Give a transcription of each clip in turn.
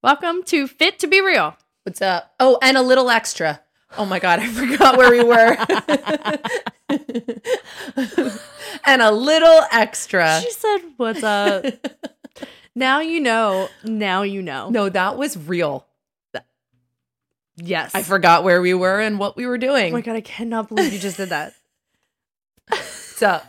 Welcome to Fit to Be Real. What's up? Oh, and a little extra. Oh my God, I forgot where we were. And a little extra. She said, what's up? Now you know. Now you know. No, that was real. Yes. I forgot where we were and what we were Oh doing. my God, I cannot believe you just did that. What's up?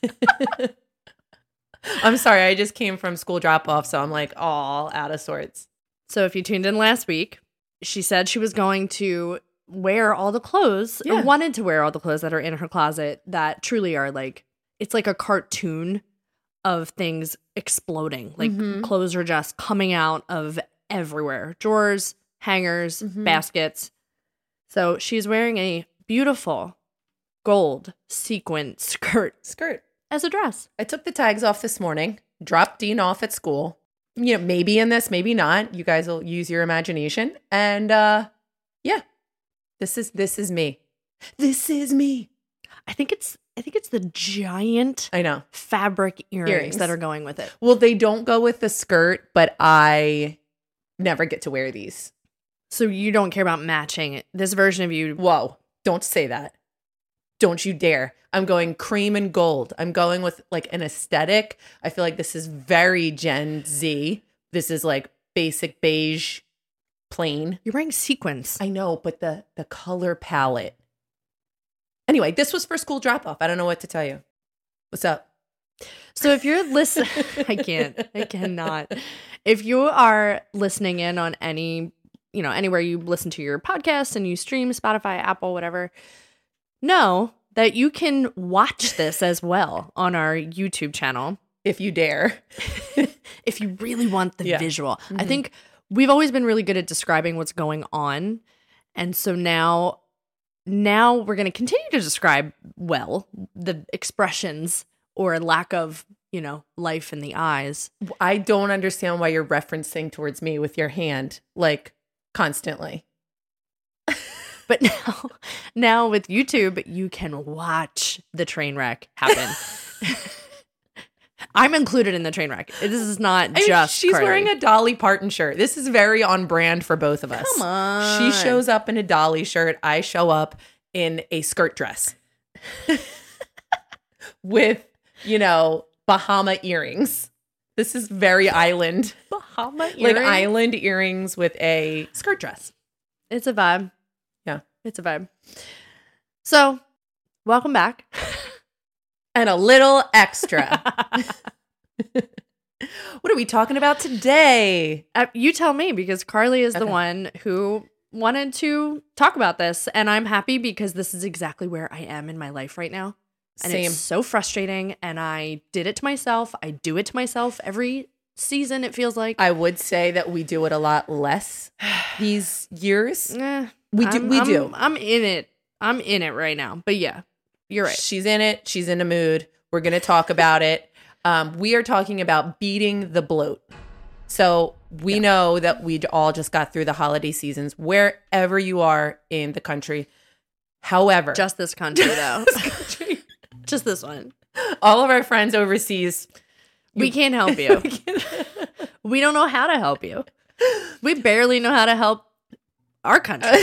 I'm sorry, I just came from school drop-off, so I'm like all out of sorts. So if you tuned in last week, she said she was going to wear all the clothes, or Yeah. wanted to wear all the clothes that are in her closet that truly are like, it's like a cartoon of things exploding. Like clothes are just coming out of everywhere. Drawers, hangers, baskets. So she's wearing a beautiful gold sequin skirt as a dress. I took the tags off this morning, dropped Dean off at school. You know, maybe in this, maybe not. You guys will use your imagination. And yeah, this is me. This is me. I think it's the giant I know. fabric earrings that are going with it. Well, they don't go with the skirt, but I never get to wear these. So you don't care about matching this version of you. Whoa, don't say that. Don't you dare. I'm going cream and gold. I'm going with like an aesthetic. I feel like this is very Gen Z. This is like basic beige, plain. You're wearing sequins. I know, but the color palette. Anyway, this was for school drop-off. I don't know what to tell you. What's up? So if you're listening, I cannot. If you are listening in on any, anywhere you listen to your podcast and you stream, Spotify, Apple, whatever, know that you can watch this as well on our YouTube channel. If you dare. If you really want the Yeah. visual. I think we've always been really good at describing what's going on. And so now we're going to continue to describe well the expressions or lack of, life in the eyes. I don't understand why you're referencing towards me with your hand, like constantly. But now with YouTube, you can watch the train wreck happen. I'm included in the train wreck. This is not just she's Carly. wearing a Dolly Parton shirt. This is very on brand for both of us. Come on. She shows up in a Dolly shirt. I show up in a skirt dress with, Bahama earrings. This is very island. Bahama earrings. Like island earrings with a skirt dress. It's a vibe. Yeah. It's a vibe. So, welcome back. And a little extra. What are we talking about today? You tell me, because Carly is the one who wanted to talk about this. And I'm happy because this is exactly where I am in my life right now. And Same. it's so frustrating. And I did it to myself. I do it to myself every season, it feels like. I would say that we do it a lot less these years. We do. I'm in it. I'm in it right now. But yeah, you're right. She's in it. She's in a mood. We're going to talk about it. We are talking about beating the bloat. So we know that we all just got through the holiday seasons wherever you are in the country. However, Just this country, though. Just this one. all of our friends overseas, We can't help you. We don't know how to help you. We barely know how to help our country.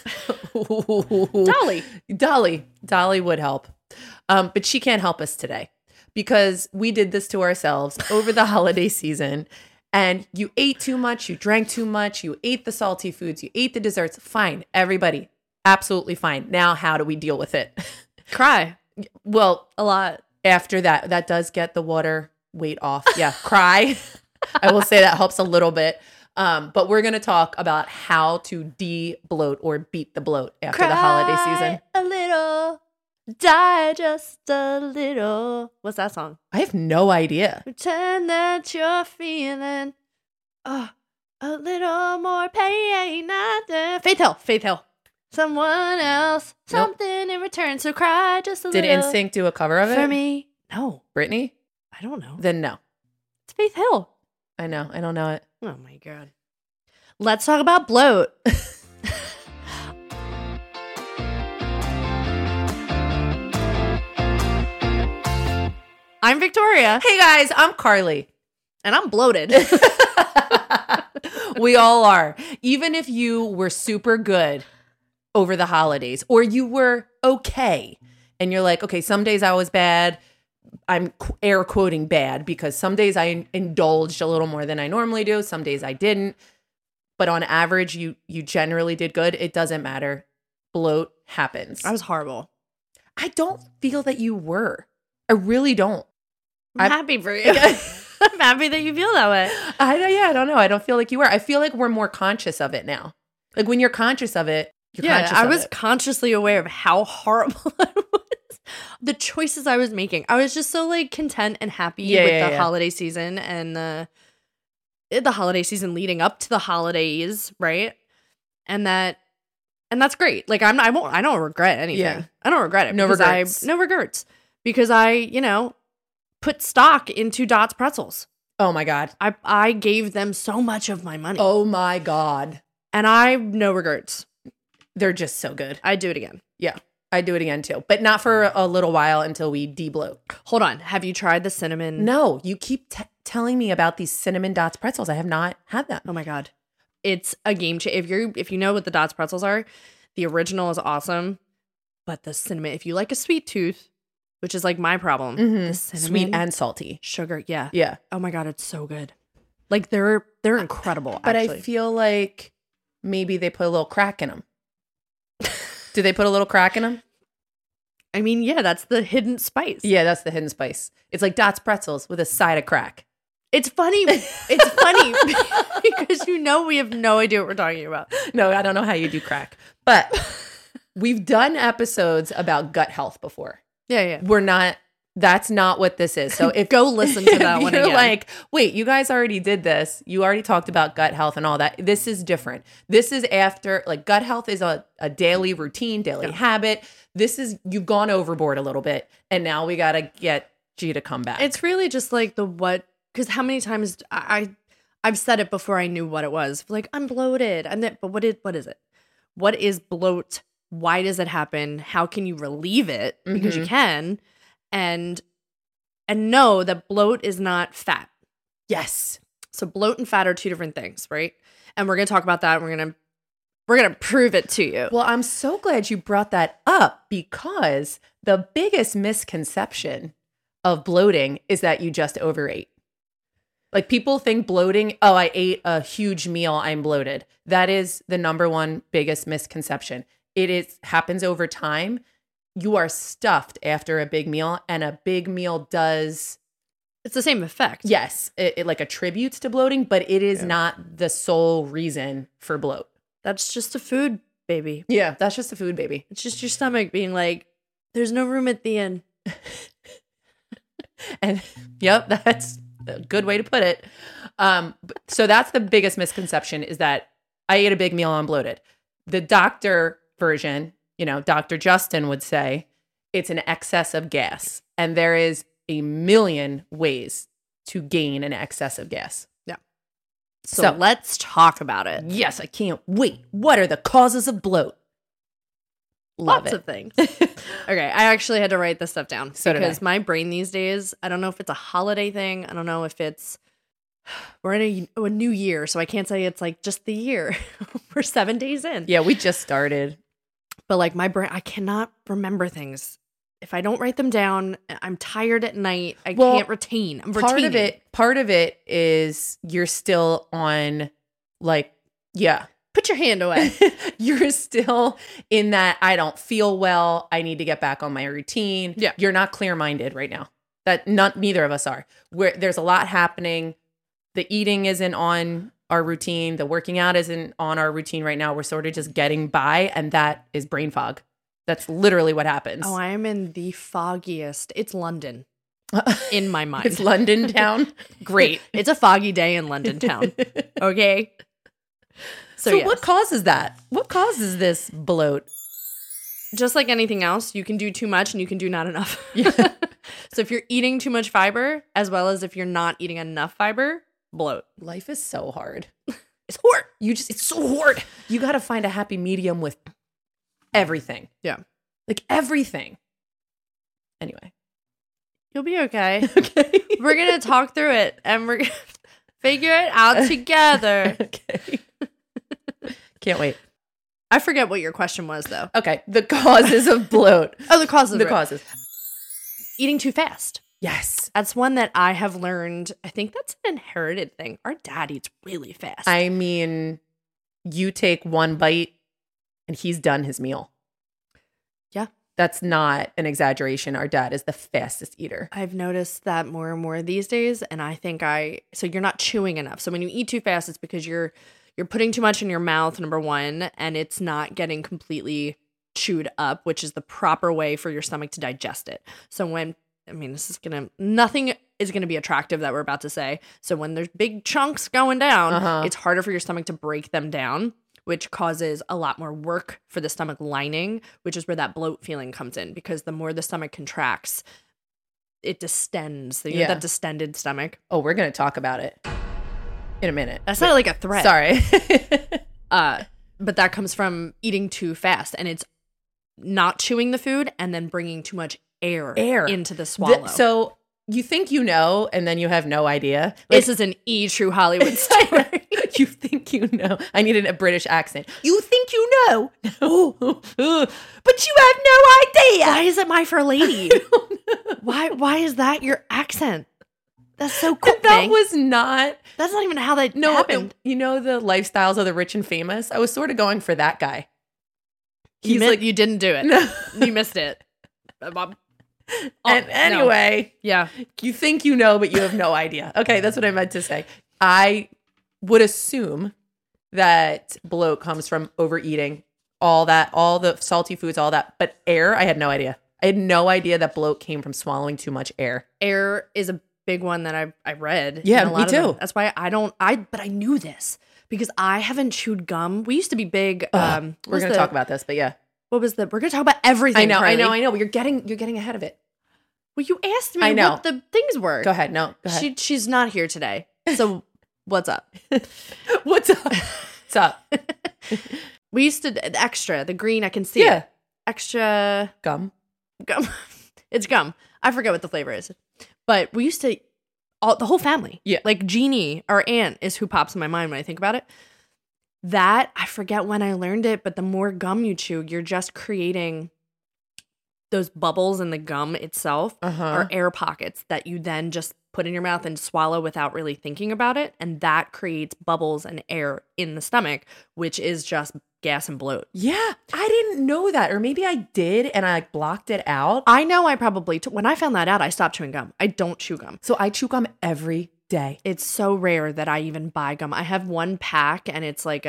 Dolly would help. But she can't help us today because we did this to ourselves over the holiday season. And you ate too much, you drank too much, you ate the salty foods, you ate the desserts. Fine, everybody, absolutely fine. Now, how do we deal with it? Cry. Well, A lot. after that does get the water weight off. Yeah, cry. I will say that helps a little bit. But we're going to talk about how to de-bloat or beat the bloat after the holiday season. A little, die just a little. What's that song? I have no idea. Pretend that you're feeling a little more pain. Faith Hill. Someone else, something in return. So cry just a Did little. NSYNC do a cover of it? For me? No. Britney? I don't know. Then no. It's Faith Hill. I know. I don't know it. Oh my God. Let's talk about bloat. I'm Victoria. Hey guys, I'm Carly. And I'm bloated. We all are. Even if you were super good over the holidays or you were okay and you're like, okay, some days I was bad. I'm air quoting bad because some days I indulged a little more than I normally do. Some days I didn't. But on average, you generally did good. It doesn't matter. Bloat happens. I was horrible. I don't feel that you were. I really don't. I'm happy for you. I'm happy that you feel that way. I don't know. I don't feel like you were. I feel like we're more conscious of it now. Like when you're conscious of it, you're conscious of it. I was consciously aware of how horrible I was. The choices I was making. I was just so like content and happy with the holiday season and the holiday season leading up to the holidays, right? And that's great. Like I don't regret anything. Yeah. I don't regret it. No regrets. No regrets. Because I, put stock into Dot's pretzels. Oh my God. I gave them so much of my money. Oh my God. And I no regrets. They're just so good. I'd do it again. Yeah. I'd do it again too. But not for a little while until we de-bloat. Hold on. Have you tried the cinnamon? No. You keep telling me about these cinnamon Dots pretzels. I have not had them. Oh my God. It's a game changer. If you know what the Dots pretzels are, the original is awesome. But the cinnamon, if you like a sweet tooth, which is like my problem. The cinnamon, sweet and salty. Sugar, yeah. Yeah. Oh my God, it's so good. Like they're incredible, but actually. I feel like maybe they put a little crack in them. Do they put a little crack in them? I mean, yeah, that's the hidden spice. Yeah, that's the hidden spice. It's like Dots pretzels with a side of crack. It's funny. It's funny because we have no idea what we're talking about. No, I don't know how you do crack. But we've done episodes about gut health before. Yeah. That's not what this is. So if go listen to that one again. You're like, wait, you guys already did this. You already talked about gut health and all that. This is different. This is after, like, gut health is a daily routine, daily habit. This is, you've gone overboard a little bit. And now we got to get you to come back. It's really just like because how many times I've said it before I knew what it was. Like, I'm bloated. But what is it? What is bloat? Why does it happen? How can you relieve it? Because you can. And know that bloat is not fat. Yes. So bloat and fat are two different things, right? And we're going to talk about that. We're going to prove it to you. Well, I'm so glad you brought that up because the biggest misconception of bloating is that you just overate. Like people think bloating, oh, I ate a huge meal, I'm bloated. That is the number one biggest misconception. Happens over time. You are stuffed after a big meal, and a big meal does... It's the same effect. Yes, it like attributes to bloating, but it is not the sole reason for bloat. That's just a food baby. Yeah, that's just a food baby. It's just your stomach being like, there's no room at the end. And yep, that's a good way to put it. So that's the biggest misconception is that I ate a big meal, I'm bloated. The doctor version... Dr. Justin would say it's an excess of gas. And there is a million ways to gain an excess of gas. Yeah. So let's talk about it. Yes, I can't wait. What are the causes of bloat? Lots of things. Okay, I actually had to write this stuff down because my brain these days, I don't know if it's a holiday thing. I don't know if it's, we're in a new year. So I can't say it's like just the year. We're 7 days in. Yeah, we just started. But like my brain, I cannot remember things. If I don't write them down, I'm tired at night. I can't retain. I'm retaining. Part of it is you're still on Put your hand away. You're still in that I don't feel well. I need to get back on my routine. Yeah. You're not clear-minded right now. Neither of us are. There's a lot happening. The eating isn't on our routine. The working out isn't on our routine right now. We're sort of just getting by, and that is brain fog. That's literally what happens. Oh, I am in the foggiest. It's London in my mind. It's London town. Great. It's a foggy day in London town. Okay. So yes. What causes that? What causes this bloat? Just like anything else, you can do too much and you can do not enough. Yeah. So if you're eating too much fiber, as well as if you're not eating enough fiber, bloat. Life is so hard. It's hard. It's so hard. You got to find a happy medium with everything. Yeah. Like everything. Anyway. You'll be okay. Okay. We're going to talk through it and we're going to Figure it out together. Okay. Can't wait. I forget what your question was, though. Okay. The causes of bloat. Oh, the causes. The causes. Eating too fast. Yes. That's one that I have learned. I think that's an inherited thing. Our dad eats really fast. I mean, you take one bite and he's done his meal. Yeah. That's not an exaggeration. Our dad is the fastest eater. I've noticed that more and more these days, and I think so you're not chewing enough. So when you eat too fast, it's because you're putting too much in your mouth, number one, and it's not getting completely chewed up, which is the proper way for your stomach to digest it. So nothing is gonna be attractive that we're about to say. So when there's big chunks going down, it's harder for your stomach to break them down, which causes a lot more work for the stomach lining, which is where that bloat feeling comes in, because the more the stomach contracts, it distends. You know, that distended stomach. Oh, we're going to talk about it in a minute. That's not like a threat. Sorry. But that comes from eating too fast, and it's not chewing the food and then bringing too much air into the swallow. So you think you know, and then you have no idea. This is an True Hollywood story. You think you know. I needed a British accent. You think you know, but you have no idea. Why is it My Fair Lady? Why is that your accent? That's so cool. That was not. That's not even how that happened. You know the lifestyles of the rich and famous? I was sort of going for that guy. He's like, you didn't do it. No. You missed it. And anyway, yeah, you think you know, but you have no idea. Okay, that's what I meant to say. I would assume that bloat comes from overeating, all the salty foods, all that. But air, I had no idea. I had no idea that bloat came from swallowing too much air. Air is a big one that I read. Yeah, me too. That's why but I knew this because I haven't chewed gum. We used to be big. We're going to talk about this, but yeah. We're going to talk about everything. I know. You're getting ahead of it. Well, you asked me what the things were. Go ahead. No, go ahead. She's not here today. So what's up? What's up? We used to, the extra, the green, I can see it. Extra. Gum. It's gum. I forget what the flavor is. But we used to, the whole family. Yeah. Like Jeannie, our aunt, is who pops in my mind when I think about it. That, I forget when I learned it, but the more gum you chew, you're just creating those bubbles in the gum itself are air pockets that you then just put in your mouth and swallow without really thinking about it. And that creates bubbles and air in the stomach, which is just gas and bloat. Yeah. I didn't know that. Or maybe I did and I blocked it out. I know I probably, when I found that out, I stopped chewing gum. I don't chew gum. So I chew gum every day. It's so rare that I even buy gum. I have one pack and it's like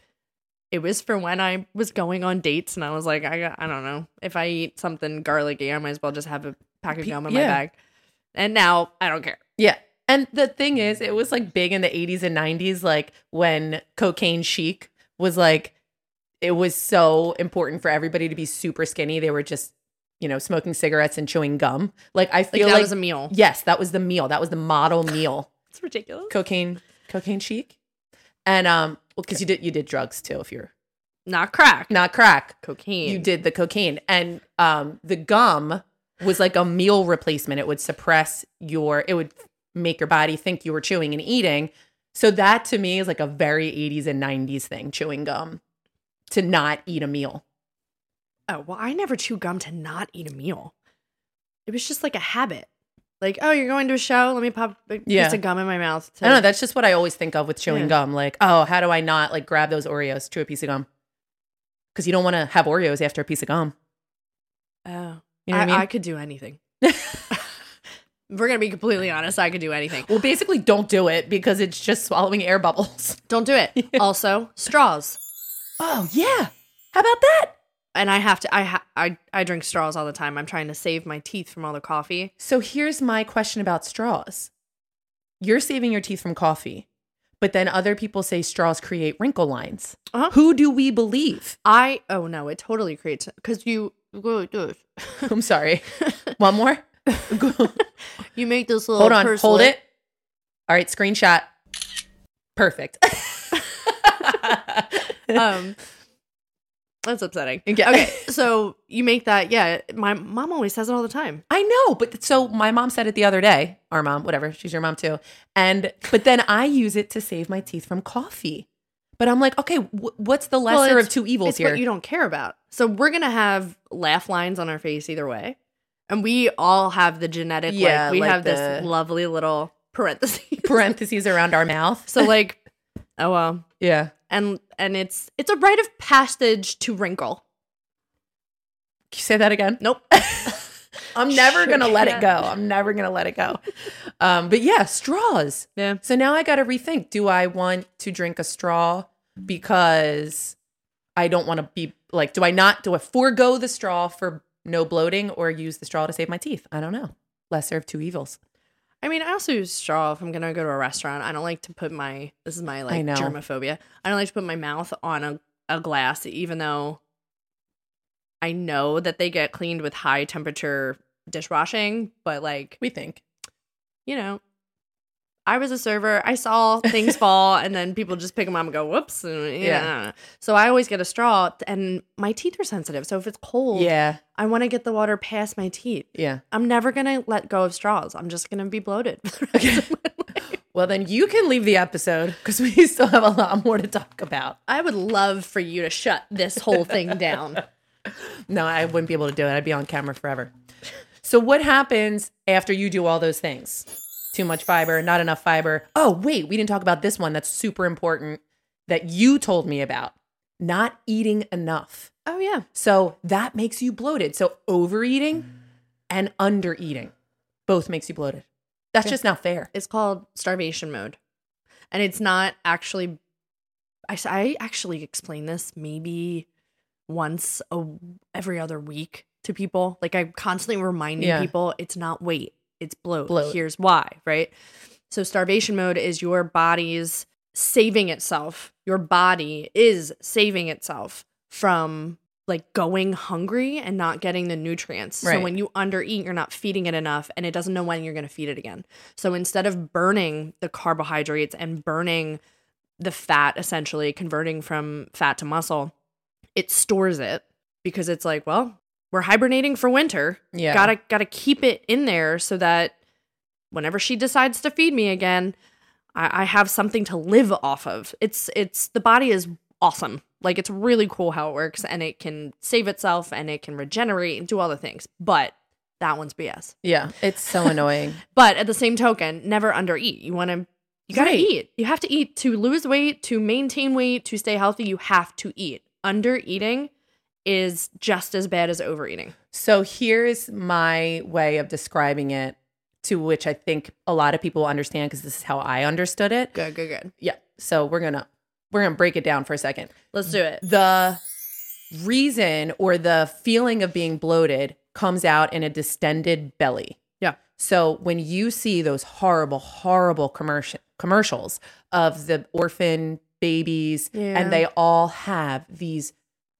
it was for when I was going on dates and I was like, I don't know. If I eat something garlicky, I might as well just have a pack of gum in my bag. And now I don't care. Yeah. And the thing is, it was like big in the 80s and 90s, like when cocaine chic was like, it was so important for everybody to be super skinny. They were just, smoking cigarettes and chewing gum. Like I feel like that was a meal. Yes, that was the meal. That was the model meal. It's ridiculous. Cocaine chic. And because you did drugs too, if you're not crack, cocaine. You did the cocaine, and the gum was like a meal replacement. It would suppress it would make your body think you were chewing and eating. So that to me is like a very 80s and 90s thing, chewing gum to not eat a meal. Oh, well, I never chew gum to not eat a meal. It was just like a habit. Like, oh, you're going to a show? Let me pop a piece of gum in my mouth. I don't know. That's just what I always think of with chewing gum. Like, oh, how do I not like grab those Oreos, chew a piece of gum? Because you don't want to have Oreos after a piece of gum. Oh. You know what I mean? I could do anything. We're going to be completely honest. I could do anything. Well, basically, don't do it because it's just swallowing air bubbles. Don't do it. Also, straws. Oh, yeah. How about that? And I have to, I drink straws all the time. I'm trying to save my teeth from all the coffee. So here's my question about straws. You're saving your teeth from coffee, but then other people say straws create wrinkle lines. Uh-huh. Who do we believe? Oh no, it totally creates, because I'm sorry. One more? You make this little hold it. All right, screenshot. Perfect. That's upsetting. Yeah. Okay, so you make that. Yeah, my mom always says it all the time. I know, but so my mom said it the other day. Our mom, whatever, she's your mom too. But then I use it to save my teeth from coffee. But I'm like, okay, what's the lesser of two evils it's here? What you don't care about. So we're gonna have laugh lines on our face either way, and we all have the genetic. Yeah, we like have this lovely little parentheses around our mouth. So like, oh well, yeah, and it's a rite of passage to wrinkle. Can you say that again? Nope. I'm never going to let it go. I'm never going to let it go. But yeah, straws. Yeah. So now I got to rethink. Do I want to drink a straw because I don't want to be like, do I forego the straw for no bloating or use the straw to save my teeth? I don't know. Lesser of two evils. I mean, I also use straw if I'm going to go to a restaurant. I don't like to put this is my like germophobia. I don't like to put my mouth on a glass, even though I know that they get cleaned with high temperature dishwashing, but like we think, I was a server. I saw things fall and then people just pick them up and go, whoops. And, yeah. So I always get a straw and my teeth are sensitive. So if it's cold, I want to get the water past my teeth. Yeah. I'm never going to let go of straws. I'm just going to be bloated. Well, then you can leave the episode because we still have a lot more to talk about. I would love for you to shut this whole thing down. No, I wouldn't be able to do it. I'd be on camera forever. So what happens after you do all those things? Too much fiber, not enough fiber. Oh, wait, we didn't talk about this one that's super important that you told me about. Not eating enough. Oh, yeah. So that makes you bloated. So overeating and undereating both makes you bloated. That's just not fair. It's called starvation mode. And it's not actually, I actually explain this maybe once every other week to people. Like I'm constantly reminding people it's not weight, it's bloat. Here's why, right? So starvation mode is your body's saving itself. Your body is saving itself from like going hungry and not getting the nutrients. Right. So when you undereat, you're not feeding it enough and it doesn't know when you're going to feed it again. So instead of burning the carbohydrates and burning the fat, essentially converting from fat to muscle, it stores it because it's like, well, we're hibernating for winter. Yeah. Gotta keep it in there so that whenever she decides to feed me again, I have something to live off of. It's the body is awesome. Like it's really cool how it works and it can save itself and it can regenerate and do all the things. But that one's BS. Yeah. It's so annoying. But at the same token, never undereat. You gotta eat. You have to eat to lose weight, to maintain weight, to stay healthy. You have to eat. Undereating is just as bad as overeating. So here's my way of describing it, to which I think a lot of people understand because this is how I understood it. Good. Yeah. So we're gonna break it down for a second. Let's do it. The reason or the feeling of being bloated comes out in a distended belly. Yeah. So when you see those horrible, horrible commercials of the orphan babies and they all have these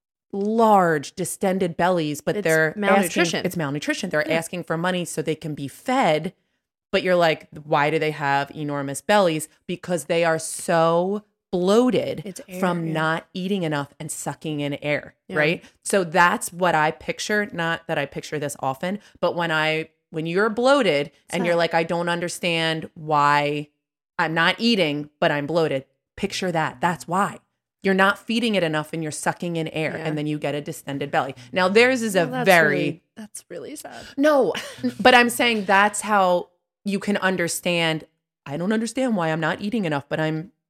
large distended bellies, but they're malnutrition. It's malnutrition. They're asking for money so they can be fed. But you're like, why do they have enormous bellies? Because they are so bloated from not eating enough and sucking in air, right? So that's what I picture. Not that I picture this often, but when you're bloated and you're like, I don't understand why I'm not eating, but I'm bloated. Picture that. That's why. You're not feeding it enough and you're sucking in air and then you get a distended belly. Now theirs is that's really sad. No, but I'm saying that's how you can understand. I don't understand why I'm not eating enough, but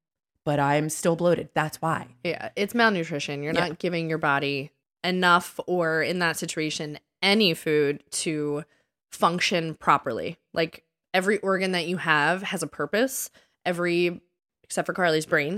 I'm still bloated. That's why. Yeah, it's malnutrition. You're not giving your body enough, or in that situation, any food to function properly. Like every organ that you have has a purpose. Except for Carly's brain.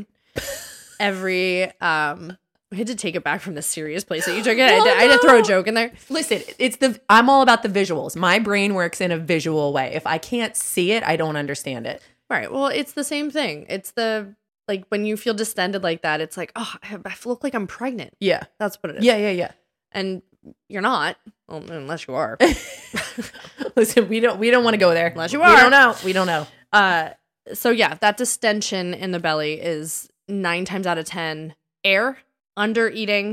We had to take it back from the serious place that you took it. I had to throw a joke in there. Listen, I'm all about the visuals. My brain works in a visual way. If I can't see it, I don't understand it. Right. Well, it's the same thing. It's like when you feel distended like that, it's like, oh, I look like I'm pregnant. Yeah. That's what it is. Yeah. And you're not, well, unless you are. Listen, we don't want to go there. Unless you are. We don't know. So yeah, that distension in the belly is 9 times out of 10 air, under eating,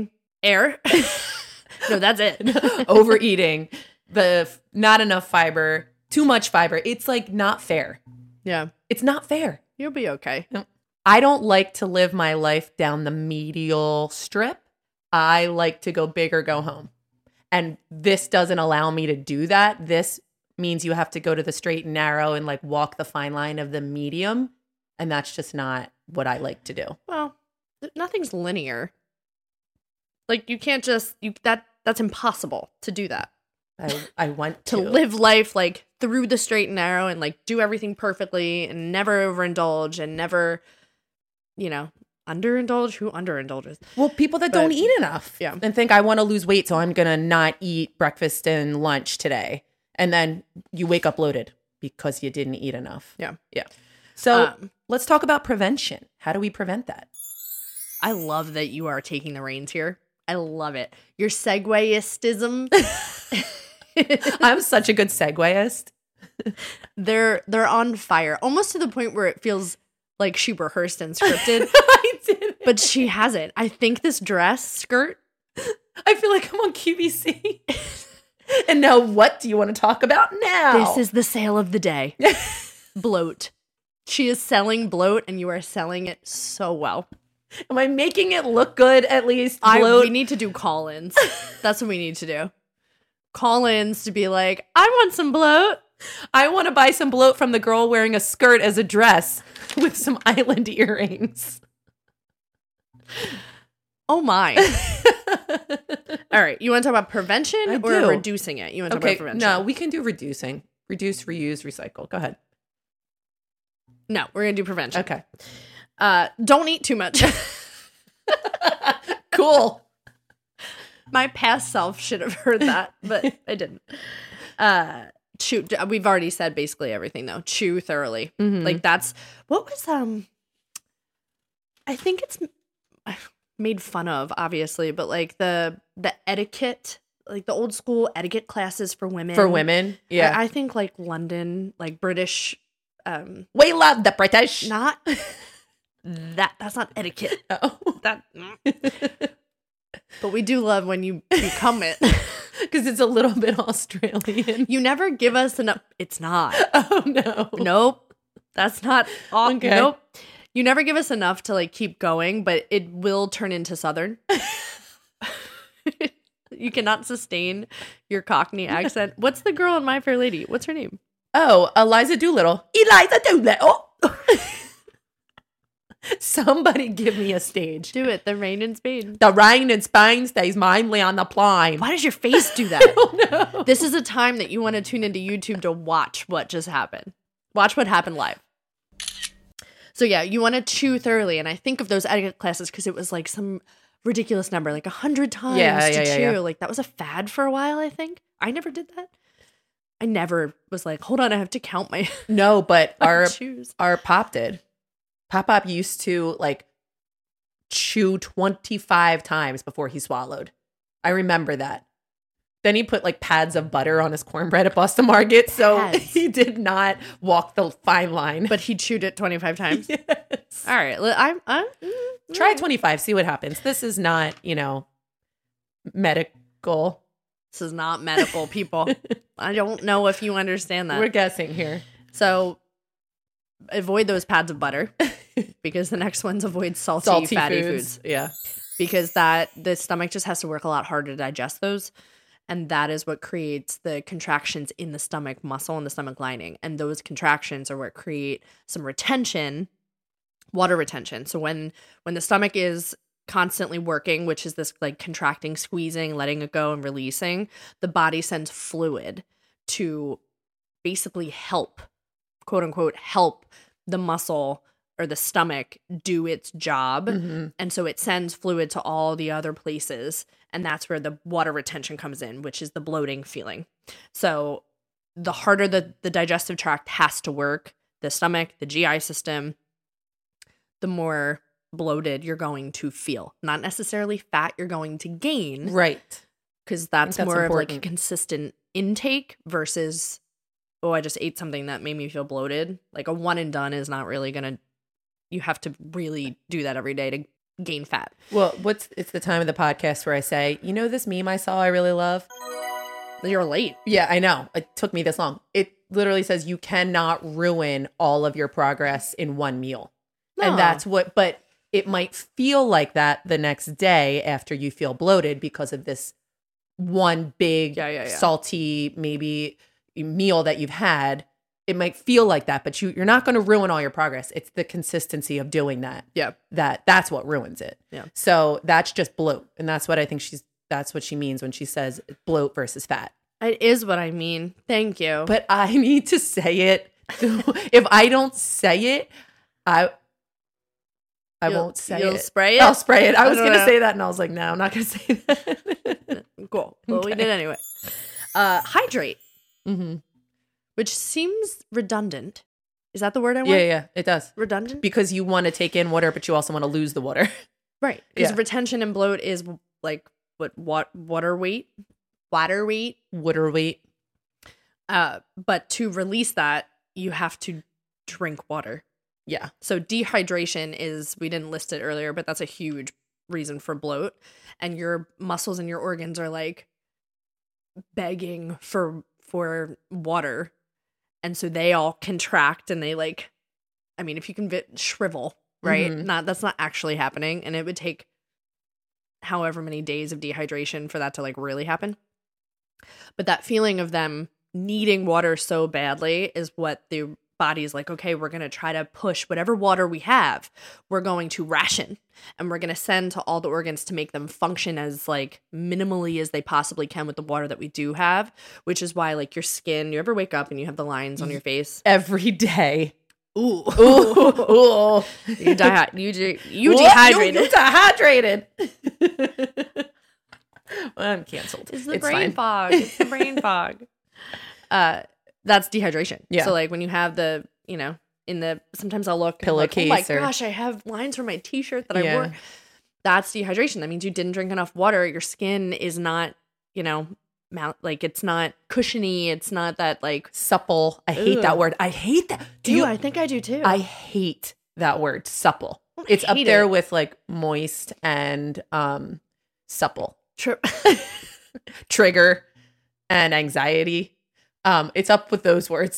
Air. No, that's it. Overeating, not enough fiber, too much fiber. It's like not fair. Yeah. It's not fair. You'll be okay. No. I don't like to live my life down the medial strip. I like to go big or go home. And this doesn't allow me to do that. This means you have to go to the straight and narrow and like walk the fine line of the medium. And that's just not what I like to do. Well, nothing's linear. Like you can't just that's impossible to do that. I want to live life like through the straight and narrow and like do everything perfectly and never overindulge and never, underindulge. Who underindulges? Well, people that don't eat enough, and think I want to lose weight, so I'm gonna not eat breakfast and lunch today, and then you wake up bloated because you didn't eat enough. Yeah. So let's talk about prevention. How do we prevent that? I love that you are taking the reins here. I love it. Your segueistism. I'm such a good segueist. They're on fire, almost to the point where it feels like she rehearsed and scripted. I did, but she hasn't. I think this dress skirt. I feel like I'm on QVC. And now, what do you want to talk about now? This is the sale of the day. Bloat. She is selling bloat, and you are selling it so well. Am I making it look good at least? We need to do call-ins. That's what we need to do. Call-ins to be like, I want some bloat. I want to buy some bloat from the girl wearing a skirt as a dress with some island earrings. Oh my. All right. You want to talk about prevention or reducing it? You want to talk about prevention? No, we can do reducing. Reduce, reuse, recycle. Go ahead. No, we're going to do prevention. Okay. Don't eat too much. Cool. My past self should have heard that, but I didn't. Chew. We've already said basically everything though. Chew thoroughly. Mm-hmm. Like that's what was I think it's made fun of, obviously, but like the etiquette, like the old school etiquette classes for women. For women, yeah. I think like London, like British. We love the British. Not that's not etiquette. Oh. But we do love when you become it. Because it's a little bit Australian. You never give us enough. It's not. Oh, no. Nope. That's not. Okay. Nope. You never give us enough to like keep going, but it will turn into Southern. You cannot sustain your Cockney accent. What's the girl in My Fair Lady? What's her name? Oh, Eliza Doolittle. Eliza Doolittle. Somebody give me a stage. Do it. The rain in Spain. The rain in Spain stays mainly on the plain. Why does your face do that? I don't know. This is a time that you want to tune into YouTube to watch what just happened. Watch what happened live. So yeah, you want to chew thoroughly. And I think of those etiquette classes because it was like some ridiculous number, like 100 times to chew. Yeah. Like that was a fad for a while, I think. I never did that. I never was like, hold on, I have to count my No, but our chews. Our Pop did. Pop used to like chew 25 times before he swallowed. I remember that. Then he put like pads of butter on his cornbread at Boston Market. So he did not walk the fine line. But he chewed it 25 times? Yes. All right. Try 25. See what happens. This is not, medical. This is not medical, people. I don't know if you understand that. We're guessing here. So avoid those pads of butter because the next one's avoid salty fatty foods. Yeah. Because the stomach just has to work a lot harder to digest those. And that is what creates the contractions in the stomach muscle and the stomach lining. And those contractions are what create some retention, water retention. So when the stomach is constantly working, which is this like contracting, squeezing, letting it go and releasing, the body sends fluid to basically help, quote unquote, help the muscle or the stomach do its job. Mm-hmm. And so it sends fluid to all the other places. And that's where the water retention comes in, which is the bloating feeling. So the harder the digestive tract has to work, the stomach, the GI system, the more bloated you're going to feel. Not necessarily fat you're going to gain. Right. Because that's more important. of like a consistent intake versus, oh, I just ate something that made me feel bloated. Like a one and done is not really going to, you have to really do that every day to gain fat. Well, it's the time of the podcast where I say, you know, this meme I saw I really love. You're late. Yeah, I know. It took me this long. It literally says you cannot ruin all of your progress in one meal. No. And that's what, but it might feel like that the next day after you feel bloated because of this one big salty maybe meal that you've had. It might feel like that, but you're not going to ruin all your progress. It's the consistency of doing that. Yeah. That's what ruins it. Yeah. So that's just bloat. And that's what I think that's what she means when she says bloat versus fat. It is what I mean. Thank you. But I need to say it. If I don't say it, I won't say it. You'll spray it? I'll spray it. I was going to know. say that and I was like, no, I'm not going to say that. Cool. Well, we did anyway. Hydrate. Mm-hmm. Which seems redundant. Is that the word I want? Yeah, it does. Redundant? Because you want to take in water, but you also want to lose the water. Right. Because Yeah. retention and bloat is like water weight. Water weight. Water weight. But to release that, you have to drink water. Yeah. So dehydration is, we didn't list it earlier, but that's a huge reason for bloat. And your muscles and your organs are like begging for water. And so they all contract and they like, I mean, if you can shrivel, right? Mhm. That's not actually happening. And it would take however many days of dehydration for that to like really happen. But that feeling of them needing water so badly is what the body's like, okay, we're going to try to push whatever water we have. We're going to ration and we're going to send to all the organs to make them function as like minimally as they possibly can with the water that we do have, which is why like your skin, you ever wake up and you have the lines on your face? Every day. Ooh. Ooh. You dehydrated. You dehydrated. Well, I'm canceled. It's the brain fog. It's the brain fog. That's dehydration. Yeah. So like when you have the, you know, sometimes I'll look Pillowcase like, oh my gosh, I have lines from my t-shirt that I wore. That's dehydration. That means you didn't drink enough water. Your skin is not, you know, it's not cushiony. It's not that like supple. I hate that word. I hate that. I think I do too. I hate that word, supple. It's up there with like moist and supple. Trigger and anxiety. It's up with those words.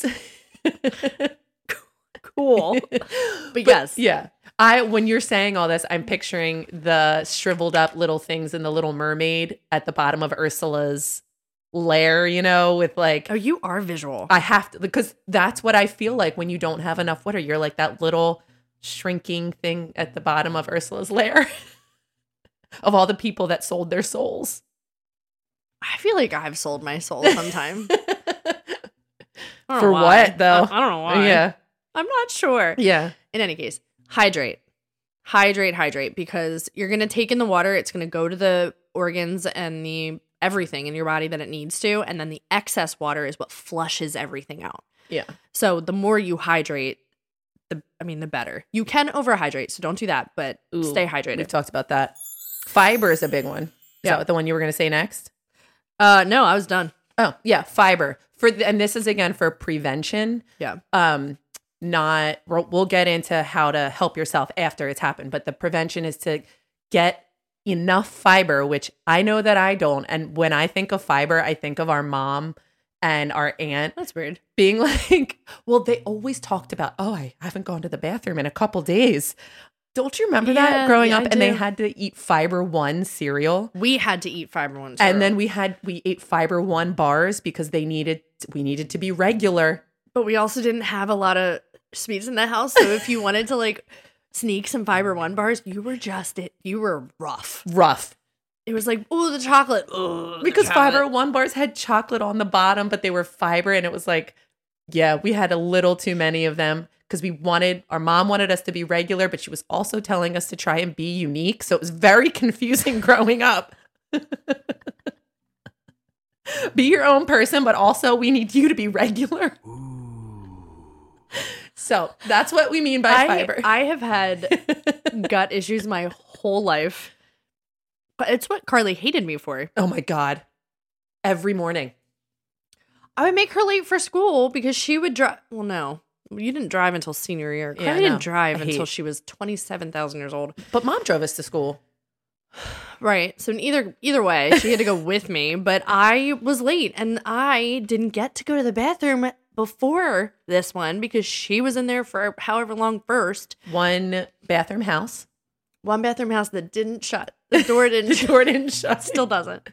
Cool. But yes. Yeah. When you're saying all this, I'm picturing the shriveled up little things in the Little Mermaid at the bottom of Ursula's lair, you know, with like, oh, you are visual. I have to, because that's what I feel like when you don't have enough water. You're like that little shrinking thing at the bottom of Ursula's lair of all the people that sold their souls. I feel like I've sold my soul sometime. For what though? I don't know why. Yeah. I'm not sure. Yeah. In any case, hydrate, because you're going to take in the water. It's going to go to the organs and the everything in your body that it needs to. And then the excess water is what flushes everything out. Yeah. So the more you hydrate, the better. You can overhydrate, so don't do that, but stay hydrated. We've talked about that. Fiber is a big one. Is that the one you were going to say next? No, I was done. Oh, yeah, fiber. And this is again for prevention. Yeah. We'll get into how to help yourself after it's happened, but the prevention is to get enough fiber, which I know that I don't. And when I think of fiber, I think of our mom and our aunt. That's weird. Being like, well, they always talked about, oh, I haven't gone to the bathroom in a couple days. Don't you remember that growing up? And they had to eat Fiber One cereal. We had to eat Fiber One cereal. And then we ate Fiber One bars because we needed to be regular. But we also didn't have a lot of sweets in the house. So if you wanted to like sneak some Fiber One bars, you were rough. It was like, oh, the chocolate. Because Fiber One bars had chocolate on the bottom, but they were fiber. And it was like, yeah, we had a little too many of them. Because our mom wanted us to be regular, but she was also telling us to try and be unique. So it was very confusing growing up. Be your own person, but also we need you to be regular. Ooh. So that's what we mean by fiber. I have had gut issues my whole life. But it's what Carly hated me for. Oh my God. Every morning. I would make her late for school because she would drive. Well, no. You didn't drive until senior year. Yeah, I didn't no. drive I until hate- she was 27,000 years old. But mom drove us to school. Right. So in either way, she had to go with me, but I was late and I didn't get to go to the bathroom before this one because she was in there for however long first. One bathroom house. One bathroom house that didn't shut. The door didn't shut. Door didn't shut. Still doesn't.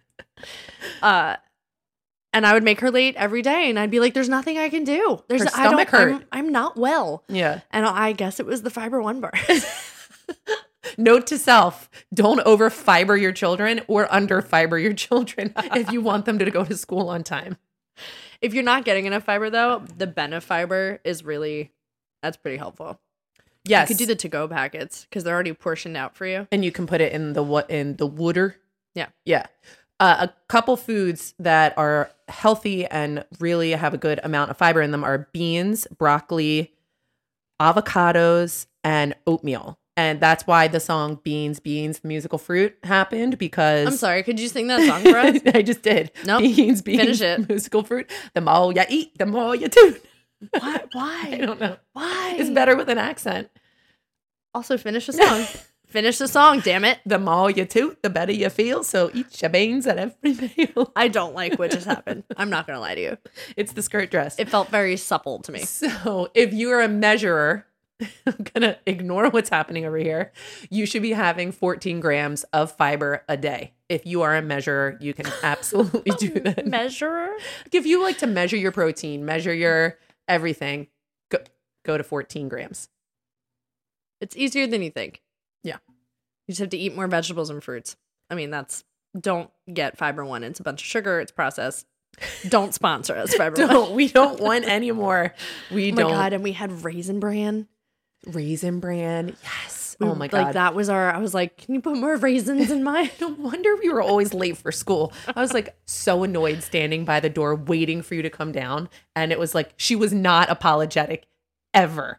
And I would make her late every day and I'd be like, there's nothing I can do. Her stomach hurt. I'm not well. Yeah. And I guess it was the Fiber One bar. Note to self, don't over fiber your children or under fiber your children if you want them to go to school on time. If you're not getting enough fiber though, the Benefiber is that's pretty helpful. Yes. You could do the to-go packets because they're already portioned out for you. And you can put it in the water. Yeah. Yeah. A couple foods that are healthy and really have a good amount of fiber in them are beans, broccoli, avocados, and oatmeal. And that's why the song Beans, Beans, the musical fruit happened because... I'm sorry, could you sing that song for us? I just did. Nope. Beans, Finish it. musical fruit. The more you eat, the more you toot. Why? I don't know. Why? It's better with an accent. Also, finish the song. Finish the song, damn it. The more you toot, the better you feel. So eat your beans at every meal. I don't like what just happened. I'm not going to lie to you. It's the skirt dress. It felt very supple to me. So if you're a measurer, I'm going to ignore what's happening over here. You should be having 14 grams of fiber a day. If you are a measurer, you can absolutely do that. Measurer? If you like to measure your protein, measure your everything, go to 14 grams. It's easier than you think. Yeah. You just have to eat more vegetables and fruits. I mean, don't get Fiber One. It's a bunch of sugar. It's processed. Don't sponsor us, Fiber One. We don't want any more. We Oh don't. my God, and we had Raisin Bran. Raisin Bran. Yes. Oh my God. Like that was I was like, can you put more raisins in mine? No wonder we were always late for school. I was like so annoyed standing by the door waiting for you to come down. And it was like, she was not apologetic ever.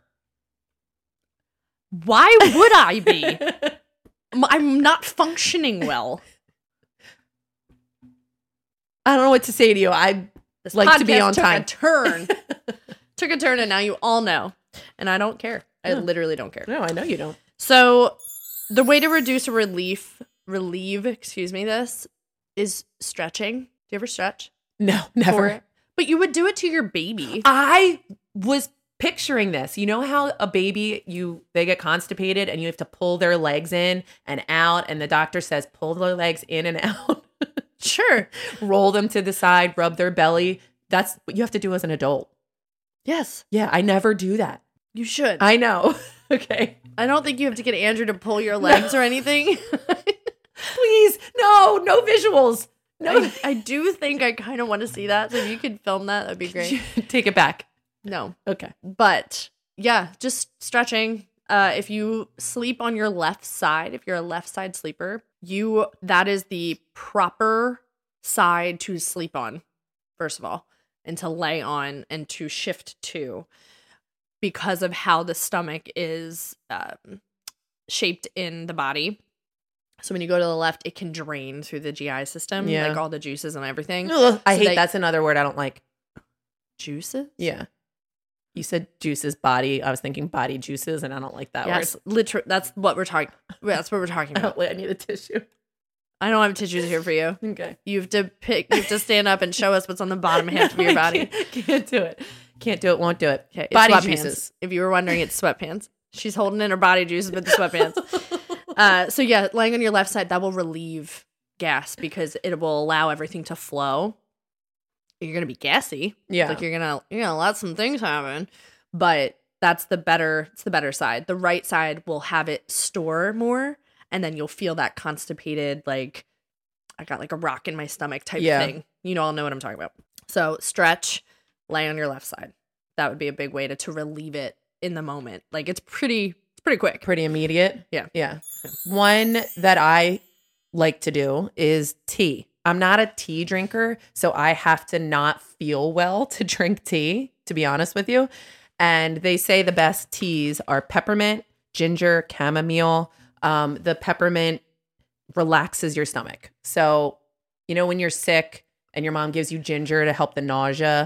Why would I be? I'm not functioning well. I don't know what to say to you. I This like to be podcast on time. Took a turn and now you all know. And I don't care. I literally don't care. No, I know you don't. So the way to reduce or relieve, this is stretching. Do you ever stretch? No, For never. it? But you would do it to your baby. I was picturing this. You know how a baby, they get constipated and you have to pull their legs in and out, and the doctor says pull their legs in and out. Sure. Roll them to the side, rub their belly. That's what you have to do as an adult. Yes, Yeah, I never do that. you should. I know. Okay. I don't think you have to get Andrew to pull your legs or anything. Please, no visuals. No. I do think I kind of want to see that. So if you could film that, that'd be great. Take it back. No. Okay. But yeah, just stretching. If you sleep on your left side, if you're a left side sleeper, that is the proper side to sleep on, first of all, and to lay on and to shift to, because of how the stomach is shaped in the body. So when you go to the left, it can drain through the GI system, Yeah. like all the juices and everything. Ugh, I So hate they- that's another word I don't like. Juices? Yeah. You said juices, body. I was thinking body juices, and I don't like that Yes, word. literally. That's what we're talking. That's what we're talking about. Wait, I need a tissue. I don't have tissues here for you. Okay. You have to stand up and show us what's on the bottom half of your body. Can't do it. Can't do it. Won't do it. Okay, it's Body sweatpants. juices. If you were wondering, it's sweatpants. She's holding in her body juices with the sweatpants. So yeah, laying on your left side, that will relieve gas because it will allow everything to flow. You're gonna be gassy. Yeah. Like you're gonna let some things happen. But it's the better side. The right side will have it store more, and then you'll feel that constipated, like I got like a rock in my stomach type thing. You all know what I'm talking about. So stretch, lay on your left side. That would be a big way to relieve it in the moment. Like it's pretty quick. Pretty immediate. Yeah. Yeah. One that I like to do is tea. I'm not a tea drinker, so I have to not feel well to drink tea, to be honest with you. And they say the best teas are peppermint, ginger, chamomile. The peppermint relaxes your stomach. So, when you're sick and your mom gives you ginger to help the nausea,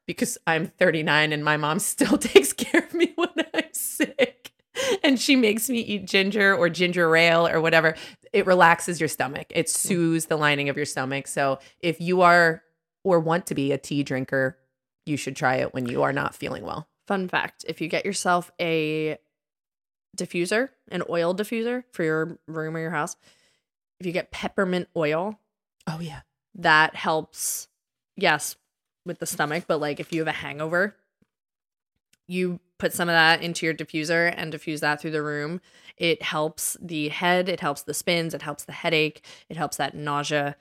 because I'm 39 and my mom still takes care of me when I'm sick. And she makes me eat ginger or ginger ale or whatever. It relaxes your stomach. It soothes the lining of your stomach. So if you are or want to be a tea drinker, you should try it when you are not feeling well. Fun fact, if you get yourself a diffuser, an oil diffuser for your room or your house, if you get peppermint oil, Oh, yeah. that helps, yes, with the stomach, but like if you have a hangover, you put some of that into your diffuser and diffuse that through the room. It helps the head, it helps the spins, it helps the headache, it helps that nausea.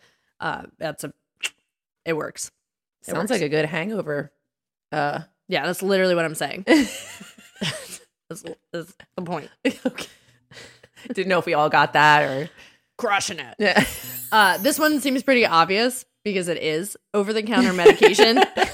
It works. Sounds like a good hangover. Yeah, that's literally what I'm saying. that's the point. Okay. Didn't know if we all got that or Crushing it. yeah. This one seems pretty obvious because it is over-the-counter medication.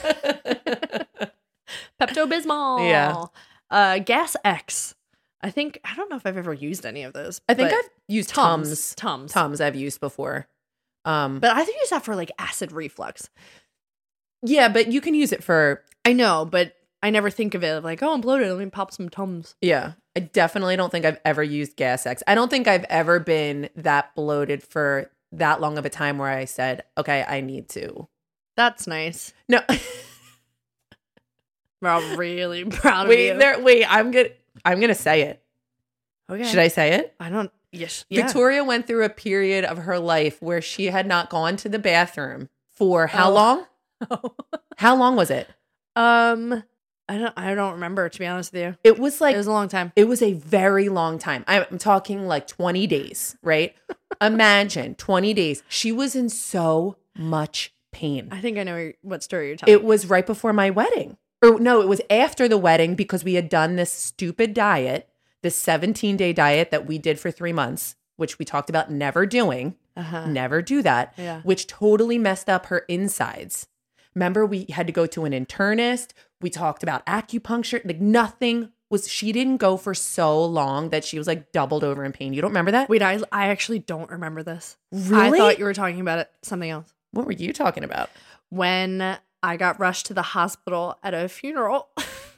Pepto-Bismol. Yeah. Gas X. I don't know if I've ever used any of those. I think but I've used Tums. Tums. Tums I've used before. But I think use that for like acid reflux. Yeah, but you can use it for... I know, but I never think of it like, oh, I'm bloated. Let me pop some Tums. Yeah. I definitely don't think I've ever used Gas X. I don't think I've ever been that bloated for that long of a time where I said, okay, I need to. That's nice. No. I'm really proud of you. I'm gonna say it. Okay. Should I say it? I don't. Yes. Yeah. Victoria went through a period of her life where she had not gone to the bathroom for how long? How long was it? I don't remember, to be honest with you. It was a long time. It was a very long time. I'm talking like 20 days, right? Imagine 20 days. She was in so much pain. I think I know what story you're telling. It was right before my wedding. Or no, it was after the wedding because we had done this stupid diet, this 17-day diet that we did for 3 months, which we talked about never doing. Never do that. Yeah. Which totally messed up her insides. Remember, we had to go to an internist. We talked about acupuncture. Like she didn't go for so long that she was like doubled over in pain. You don't remember that? Wait, I actually don't remember this. Really? I thought you were talking about something else. What were you talking about? When I got rushed to the hospital at a funeral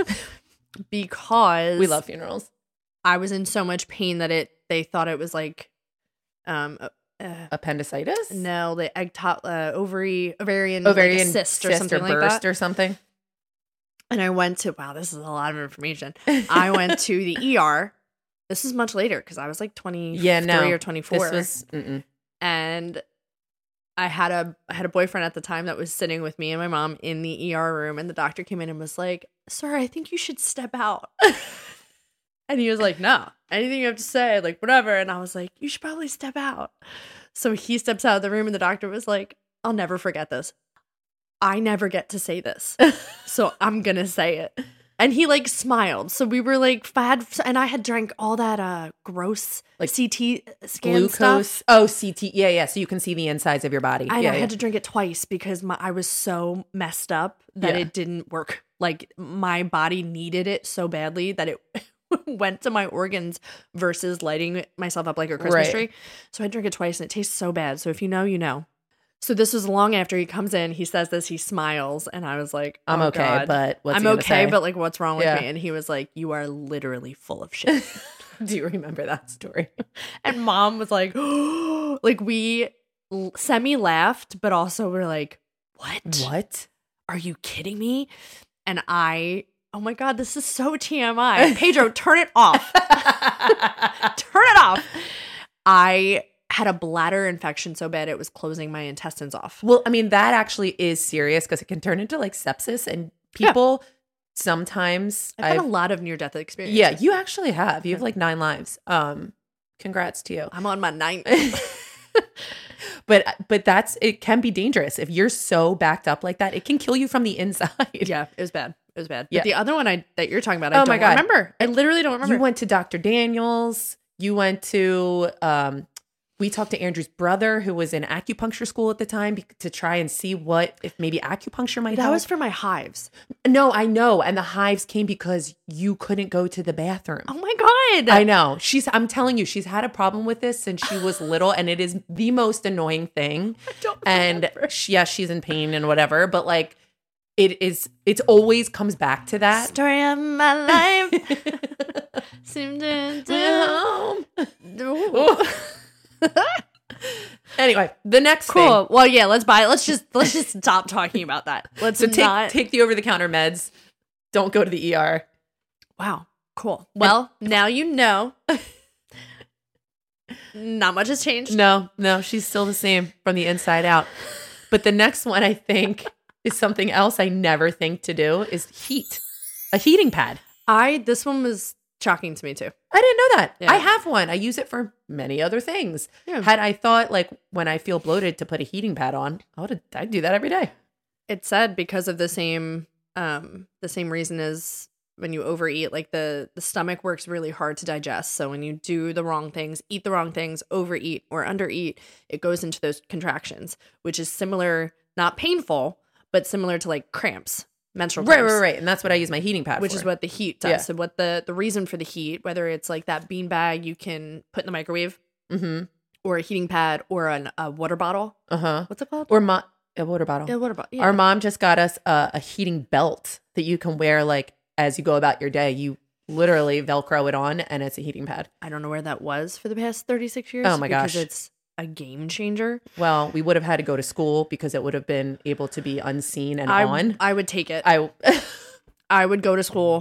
because we love funerals. I was in so much pain that they thought it was like appendicitis? No, the ovarian like cyst or something like burst that. Or something. And I went to, wow, this is a lot of information. I went to the ER. This is much later because I was like 23 or 24. This was, and I had a boyfriend at the time that was sitting with me and my mom in the ER room, and the doctor came in and was like, "Sir, I think you should step out." And he was like, "No, anything you have to say, like whatever." And I was like, "You should probably step out." So he steps out of the room and the doctor was like, "I'll never forget this. I never get to say this. So I'm going to say it." And he like smiled. So we were like fad, and I had drank all that gross like CT scan glucose stuff. Oh, CT. Yeah. So you can see the insides of your body. I had to drink it twice because I was so messed up that it didn't work. Like my body needed it so badly that it went to my organs versus lighting myself up like a Christmas tree. So I drank it twice and it tastes so bad. So if you know, you know. So this was long after he comes in, he says this, he smiles, and I was like, I'm okay, God. but what's I'm he gonna okay, say? but like what's wrong with me? And he was like, "You are literally full of shit." Do you remember that story? And mom was like, like we semi-laughed, but also we're like, What? Are you kidding me? And oh my God, this is so TMI. Pedro, turn it off. Turn it off. I had a bladder infection so bad it was closing my intestines off. Well, I mean, that actually is serious because it can turn into like sepsis, and people sometimes I've had a lot of near-death experiences. Yeah, you actually have. You have like 9 lives. Congrats to you. I'm on my 9th. But it can be dangerous. If you're so backed up like that, it can kill you from the inside. Yeah, it was bad. It was bad. Yeah. But the other one that you're talking about, I don't remember. I literally don't remember. You went to Dr. Daniels. You went to we talked to Andrew's brother, who was in acupuncture school at the time, to try and see if maybe acupuncture might help. That was for my hives. No, I know. And the hives came because you couldn't go to the bathroom. Oh my God. I know. I'm telling you, she's had a problem with this since she was little, and it is the most annoying thing. I don't remember. And she's in pain and whatever, but like It's always comes back to that. Story of my life. Seem to Anyway, the next cool. thing. Well, yeah, let's just stop talking about that. Let's So not take the over-the-counter meds. Don't go to the ER. Wow. Cool. Well, now you know. Not much has changed. No, she's still the same from the inside out. But the next one, I think, is something else I never think to do is heat. A heating pad. This one was shocking to me too. I didn't know that. Yeah. I have one. I use it for many other things. Yeah. Had I thought, like, when I feel bloated to put a heating pad on, I'd do that every day. It said because of the same reason as when you overeat, like the stomach works really hard to digest. So when you do the wrong things, eat the wrong things, overeat or undereat, it goes into those contractions, which is similar, not painful, but similar to like cramps, menstrual cramps. Right. And that's what I use my heating pad Which for. is what the heat does. Yeah. So what the reason for the heat, whether it's like that bean bag you can put in the microwave or a heating pad or a water bottle. Uh-huh. What's it called? Or a water bottle. Yeah, water bottle. Yeah. Our mom just got us a heating belt that you can wear, like, as you go about your day. You literally Velcro it on, and it's a heating pad. I don't know where that was for the past 36 years. Oh my gosh. Because it's a game changer. Well, we would have had to go to school because it would have been able to be unseen and on. I would take it. I I would go to school.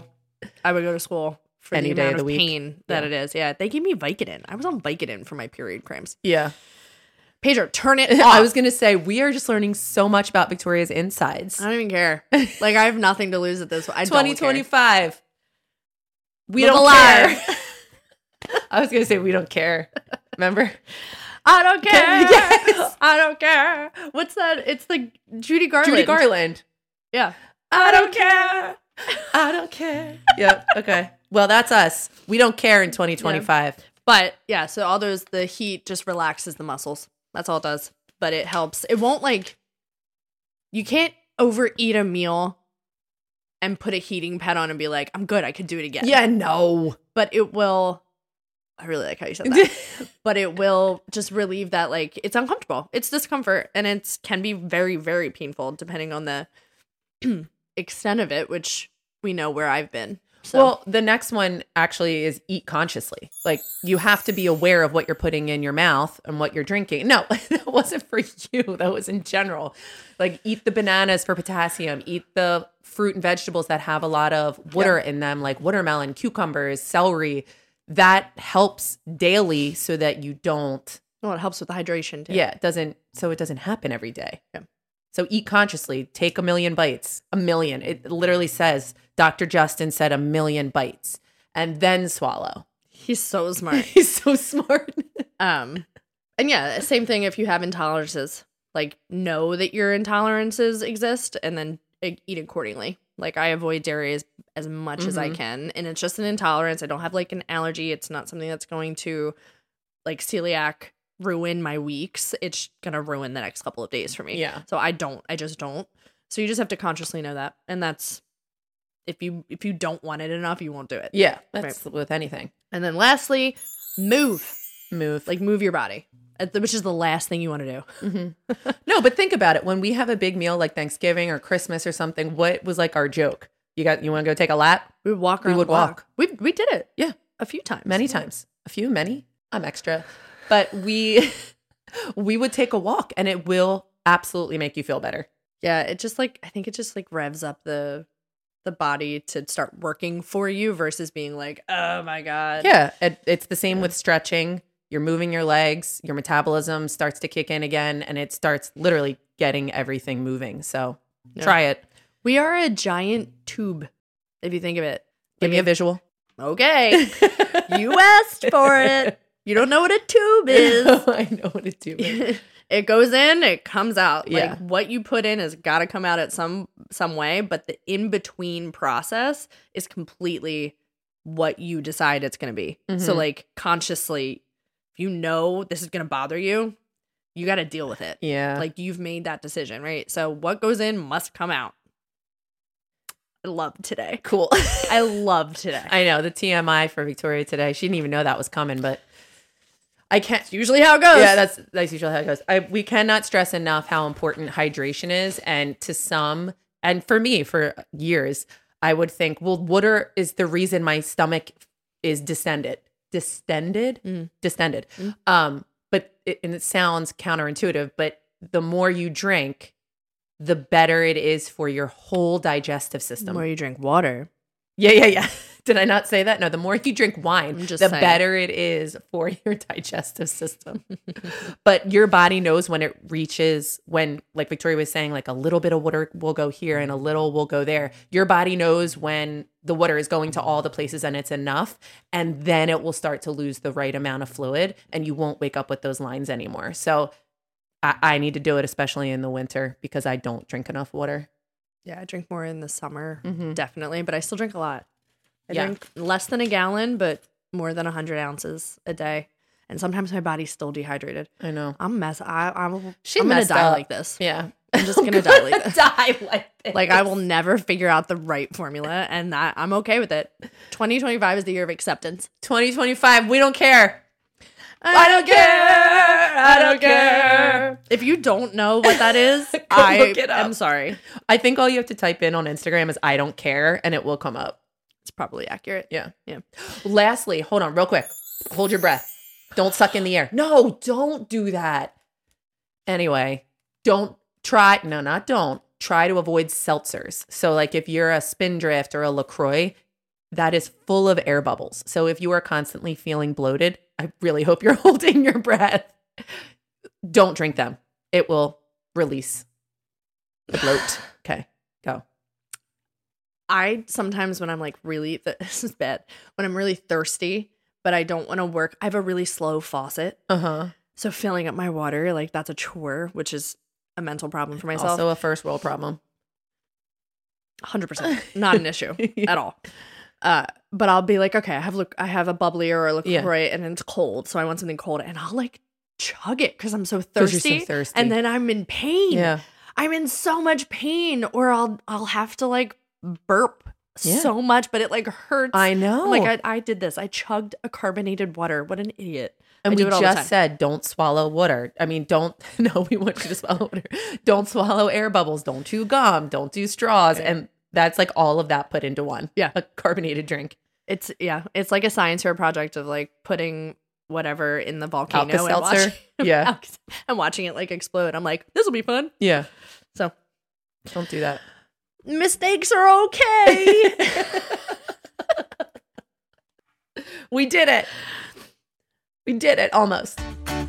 For Any the day amount of the of week. pain that it is. Yeah, they gave me Vicodin. I was on Vicodin for my period cramps. Yeah. Pedro, turn it off. I was going to say, we are just learning so much about Victoria's insides. I don't even care. Like, I have nothing to lose at this. I don't care. 2025. We Live don't alive. care. I was going to say, we don't care. Remember? I don't care. Yes. I don't care. What's that? It's the Judy Garland. Judy Garland. Yeah. I don't care. I don't care. Yep. Okay. Well, that's us. We don't care in 2025. But yeah, so all the heat just relaxes the muscles. That's all it does. But it helps. It won't you can't overeat a meal and put a heating pad on and be like, I'm good, I could do it again. Yeah, no. But it will, I really like how you said that. But it will just relieve that, like, it's uncomfortable. It's discomfort. And it can be very, very painful depending on the extent of it, which we know where I've been. So. Well, the next one actually is eat consciously. Like, you have to be aware of what you're putting in your mouth and what you're drinking. No, that wasn't for you. That was in general. Like, eat the bananas for potassium. Eat the fruit and vegetables that have a lot of water in them, like watermelon, cucumbers, celery. That helps daily so that you don't. Well, it helps with the hydration too. Yeah, it doesn't happen every day. Yeah. So eat consciously. Take 1 million bites. 1 million. It literally says, Dr. Justin said 1 million bites, and then swallow. He's so smart. He's so smart. And yeah, same thing if you have intolerances. Like, know that your intolerances exist and then eat accordingly. Like, I avoid dairy as much as I can, and it's just an intolerance. I don't have like an allergy. It's not something that's going to, like, celiac ruin my weeks. It's gonna ruin the next couple of days for me. Yeah. So I just don't. So you just have to consciously know that. And that's if you don't want it enough, you won't do it. Yeah, that's with anything. And then lastly, move. Move. Like, move your body, which is the last thing you want to do. No, but think about it. When we have a big meal like Thanksgiving or Christmas or something, what was like our joke? You want to go take a lap? We would walk around. We would the block. walk. We did it. Yeah. A few times. Many times. A few, many. I'm extra. But we would take a walk, and it will absolutely make you feel better. Yeah, it just I think it just revs up the body to start working for you versus being like, oh my God. Yeah. It's the same with stretching. You're moving your legs, your metabolism starts to kick in again, and it starts literally getting everything moving. So try it. We are a giant tube, if you think of it. Give me a visual. Okay. You asked for it. You don't know what a tube is. I know what a tube is. It goes in, it comes out. Yeah. Like, what you put in has got to come out at some way, but the in-between process is completely what you decide it's going to be. So, like, consciously, if you know this is going to bother you, you got to deal with it. Yeah. Like, you've made that decision, right? So what goes in must come out. I love today. Cool. I love today. I know, the TMI for Victoria today. She didn't even know that was coming, but I can't. It's usually how it goes. Yeah, that's usually how it goes. We cannot stress enough how important hydration is. And to some, And for me, for years, I would think, well, water is the reason my stomach is distended. Distended? Distended. But it sounds counterintuitive, but the more you drink, the better it is for your whole digestive system. The more you drink water. Yeah. Did I not say that? No, the more you drink wine, the saying. better it is for your digestive system. But your body knows when it reaches, when, like Victoria was saying, like a little bit of water will go here and a little will go there. Your body knows when the water is going to all the places and it's enough. And then it will start to lose the right amount of fluid and you won't wake up with those lines anymore. So I need to do it, especially in the winter, because I don't drink enough water. Yeah, I drink more in the summer, definitely, but I still drink a lot. I Yeah. drink less than a gallon, but more than 100 ounces a day. And sometimes my body's still dehydrated. I know. I'm a mess. I'm going to messed die up. like this. Yeah. I'm just going to die like this. Die like this. Like, I will never figure out the right formula, and that I'm okay with it. 2025 is the year of acceptance. 2025, we don't care. I don't care. I don't care. If you don't know what that is, Go I look it up. am sorry. I think all you have to type in on Instagram is I don't care and it will come up. It's probably accurate. Yeah. Yeah. Lastly, hold on real quick. Hold your breath. Don't suck in the air. No, don't do that. Anyway, try to avoid seltzers. So like if you're a Spindrift or a LaCroix, that is full of air bubbles. So if you are constantly feeling bloated, I really hope you're holding your breath. Don't drink them. It will release the bloat. Okay, go. I sometimes when I'm like really, this is bad, when I'm really thirsty, but I don't want to work, I have a really slow faucet. Uh-huh. So filling up my water, like that's a chore, which is a mental problem for myself. Also a first world problem. 100%. Not an issue at all. But I'll be like, okay, I have a bubbly or a LaCroix and it's cold. So I want something cold and I'll like chug it because I'm so 'Cause you're thirsty. so thirsty. And then I'm in pain. Yeah. I'm in so much pain or I'll have to like burp so much, but it like hurts. I know. Like I did this. I chugged a carbonated water. What an idiot. And I we do it all the time. just said, don't swallow water. I mean, we want you to swallow water. Don't swallow air bubbles. Don't chew gum. Don't do straws. Yeah. And that's like all of that put into one. Yeah. A carbonated drink. It's like a science fair project of like putting whatever in the volcano and Alka-Seltzer. Yeah. and watching it like explode. I'm like, this will be fun. Yeah. So Don't do that. mistakes are okay. We did it. We did it almost.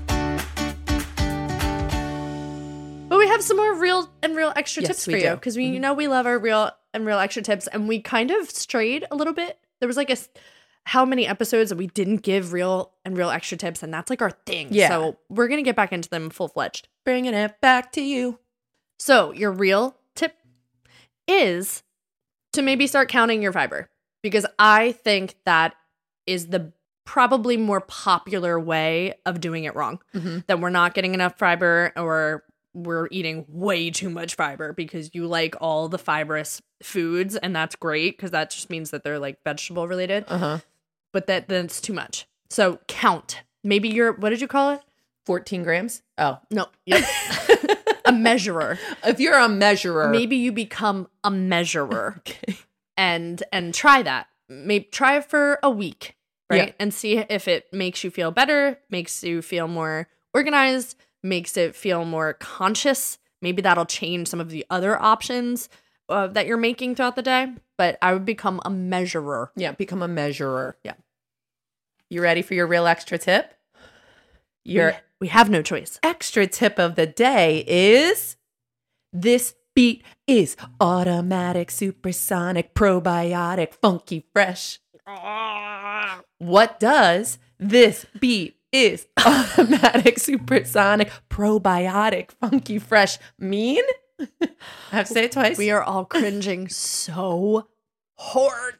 But we have some more real extra Yes, tips we for do. you because we know we love our real extra tips, and we kind of strayed a little bit. There was like how many episodes that we didn't give real extra tips, and that's like our thing. Yeah. So we're gonna get back into them full fledged. Bringing it back to you. So your real tip is to maybe start counting your fiber, because I think that is the probably more popular way of doing it wrong. Mm-hmm. That we're not getting enough fiber or we're eating way too much fiber because you like all the fibrous foods, and that's great because that just means that they're like vegetable related. Uh-huh. But that's too much. So count. Maybe what did you call it? 14 grams? Oh. No. Yep. A measurer. If you're a measurer. Maybe you become a measurer. Okay. And try that. Maybe try it for a week, right? Yeah. And see if it makes you feel better, makes you feel more organized, makes it feel more conscious. Maybe that'll change some of the other options that you're making throughout the day. But I would become a measurer. Yeah, become a measurer. Yeah. You ready for your real extra tip? Your We have no choice. extra tip of the day is this beat is automatic, supersonic, probiotic, funky fresh. What does this beat is automatic, supersonic, probiotic, funky fresh mean? I have to say it twice. We are all cringing so hard.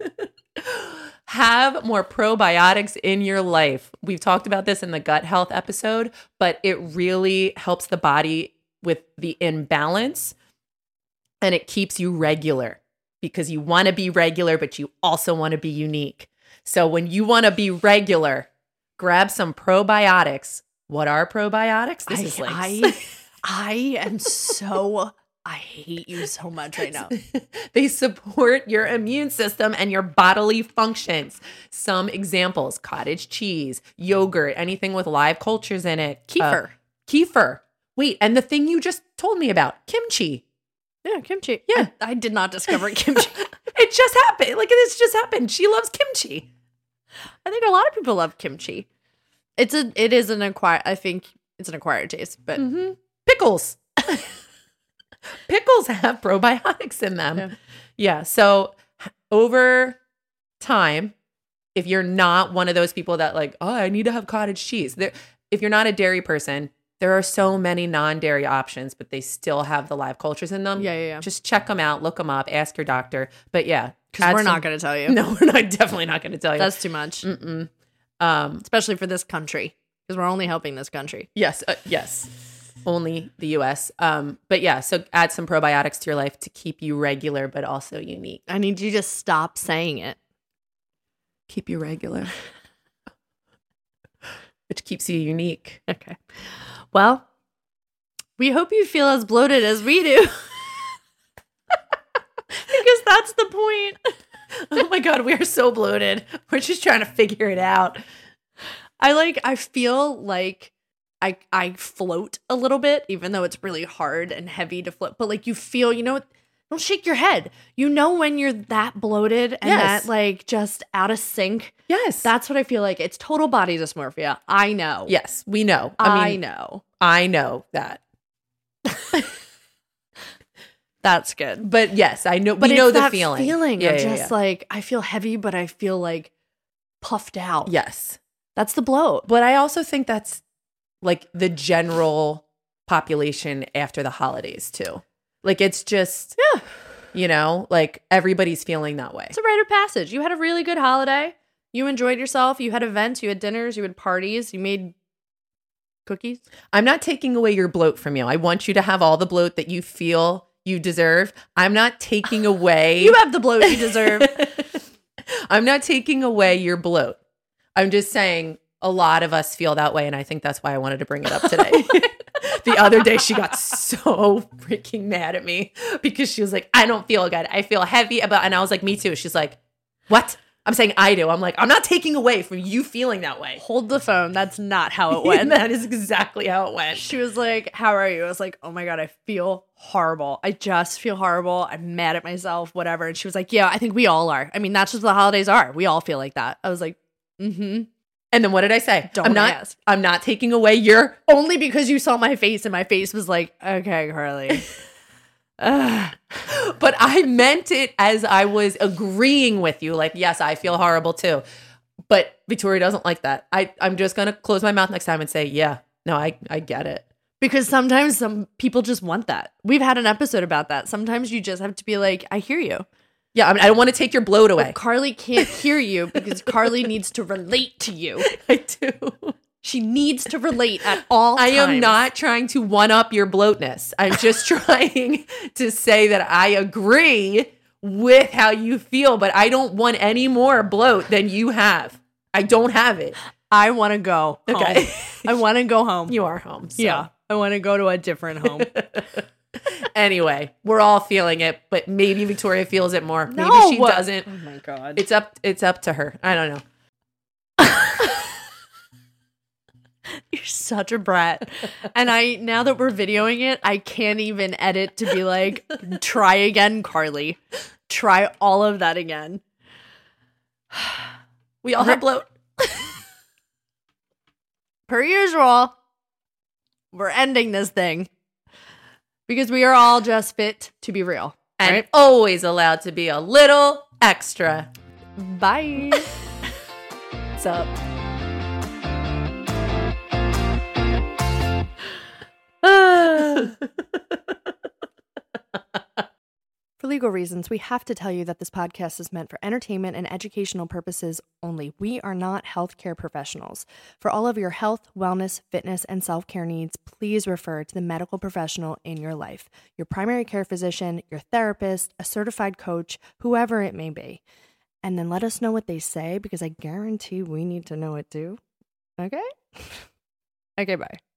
Have more probiotics in your life. We've talked about this in the gut health episode, but it really helps the body with the imbalance, and it keeps you regular because you want to be regular, but you also want to be unique. So when you want to be regular, grab some probiotics. What are probiotics? This is like I am so I hate you so much right now. They support your immune system and your bodily functions. Some examples: cottage cheese, yogurt, anything with live cultures in it. Kefir. Kefir. Wait, and the thing you just told me about, kimchi. Yeah, kimchi. Yeah. I did not discover kimchi. It just happened. Like, it's just happened. She loves kimchi. I think a lot of people love kimchi. I think it's an acquired taste, but Pickles. Pickles have probiotics in them. Yeah. So over time, if you're not one of those people that like, oh, I need to have cottage cheese. If you're not a dairy person, there are so many non-dairy options, but they still have the live cultures in them. Yeah. Just check them out, look them up, ask your doctor. But yeah. Because we're not going to tell you. No, we're not. Definitely not going to tell you. That's too much. Especially for this country. Because we're only helping this country. Yes. Only the U.S. But yeah, so add some probiotics to your life to keep you regular, but also unique. I need you to stop saying it. Keep you regular. Which keeps you unique. Okay. Well, we hope you feel as bloated as we do. Because that's the point. Oh my God, we are so bloated. We're just trying to figure it out. I feel like I float a little bit, even though it's really hard and heavy to float. But like you feel, don't shake your head. You know when you're that bloated and that like just out of sync. Yes. That's what I feel like. It's total body dysmorphia. I know. Yes, we know. I know. I know that. That's good. But yes, I know. But we know the that feeling. Like I feel heavy, but I feel like puffed out. Yes. That's the bloat. But I also think that's like the general population after the holidays too. Like it's just, like everybody's feeling that way. It's a rite of passage. You had a really good holiday. You enjoyed yourself. You had events. You had dinners. You had parties. You made cookies. I'm not taking away your bloat from you. I want you to have all the bloat that you feel you deserve. I'm not taking away. You have the bloat you deserve. I'm not taking away your bloat. I'm just saying a lot of us feel that way. And I think that's why I wanted to bring it up today. The other day, she got so freaking mad at me because she was like, I don't feel good. I feel heavy about, and I was like, me too. She's like, what? I'm saying I do. I'm like, I'm not taking away from you feeling that way. Hold the phone. That's not how it went. That is exactly how it went. She was like, how are you? I was like, oh my God, I feel horrible. I just feel horrible. I'm mad at myself, whatever. And she was like, yeah, I think we all are. I mean, that's just what the holidays are. We all feel like that. I was like, mm-hmm. And then what did I say? Don't ask. I'm not taking away your... Only because you saw my face and my face was like, okay, Carly. But I meant it as I was agreeing with you. Like, yes, I feel horrible too. But Victoria doesn't like that. I'm just going to close my mouth next time and say, yeah, no, I get it. Because sometimes some people just want that. We've had an episode about that. Sometimes you just have to be like, I hear you. Yeah, I don't want to take your bloat away. But Carly can't hear you because Carly needs to relate to you. I do. She needs to relate at all times. I am not trying to one-up your bloatness. I'm just trying to say that I agree with how you feel, but I don't want any more bloat than you have. I don't have it. I want to go home. Okay. I want to go home. You are home. So. Yeah. I want to go to a different home. Anyway, we're all feeling it, but maybe Victoria feels it more. No. Maybe she doesn't. Oh my God. It's up to her. I don't know. You're such a brat. And now that we're videoing it, I can't even edit to be like, try again, Carly. Try all of that again. We all have bloat. Per usual, we're ending this thing. Because we are all just fit to be real. And right? always allowed to be a little extra. Bye. What's up? For legal reasons, we have to tell you that this podcast is meant for entertainment and educational purposes only. We are not healthcare professionals. For all of your health, wellness, fitness, and self-care needs, please refer to the medical professional in your life, your primary care physician, your therapist, a certified coach, whoever it may be. And then let us know what they say, because I guarantee we need to know it too. Okay? Okay, bye.